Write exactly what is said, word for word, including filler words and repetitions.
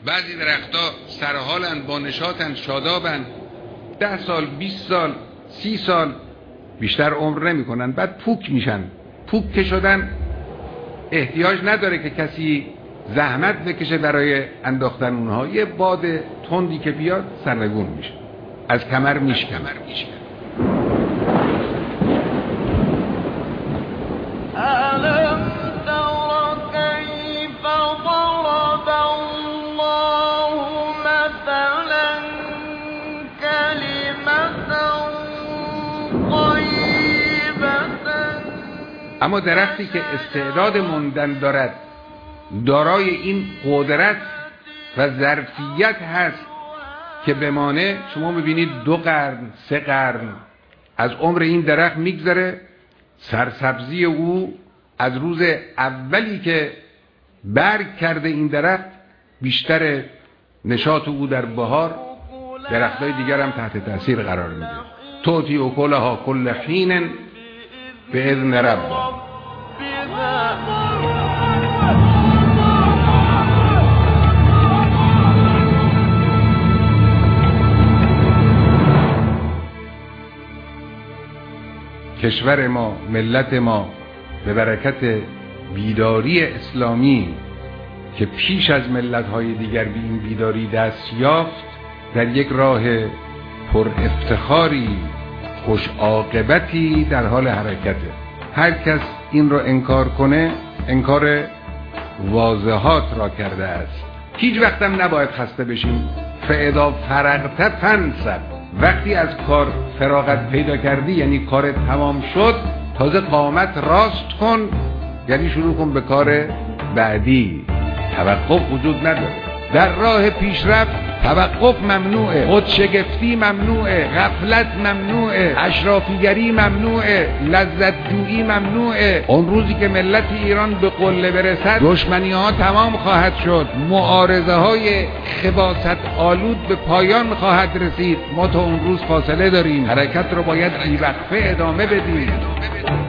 بعضی درختها سرحالن، با نشاطن، شادابن، ده سال، بیست سال، سی سال بیشتر عمر نمی کنن، بعد پوک میشن. پوک که شدن احتیاج نداره که کسی زحمت بکشه برای انداختن اونها، یه باد تندی که بیاد سرنگون میشه، از کمر میشکنه. اما درختی که استعداد موندن دارد، دارای این قدرت و ظرفیت هست که بمانه، شما میبینید دو قرن، سه قرن از عمر این درخت میگذره، سرسبزی او از روز اولی که برگ کرده این درخت بیشتر، نشاط او در بهار درختای دیگر هم تحت تاثیر قرار میده. توتی اکلها کل حین به اذن ربها. کشور ما، ملت ما به برکت بیداری اسلامی که پیش از ملت‌های دیگر به این بیداری دست یافت، در یک راه پر افتخاری، خوش عاقبتی در حال حرکته. هر کس این رو انکار کنه انکار واضحات را کرده است. هیچ وقتم نباید خسته بشیم. فاذا فرغت فانصب. وقتی از کار فراغت پیدا کردی، یعنی کار تمام شد، تازه قامت راست کن، یعنی شروع کن به کار بعدی. توقف وجود نداره در راه پیشرفت. توقف ممنوعه، خودشگفتی ممنوعه، غفلت ممنوعه، اشرافیگری ممنوعه، لذت جویی ممنوعه. اون روزی که ملت ایران به قله برسد، دشمنی ها تمام خواهد شد، معارضه های خباثت آلود به پایان خواهد رسید. ما تا اون روز فاصله داریم، حرکت رو باید بی‌وقفه ادامه بدیم.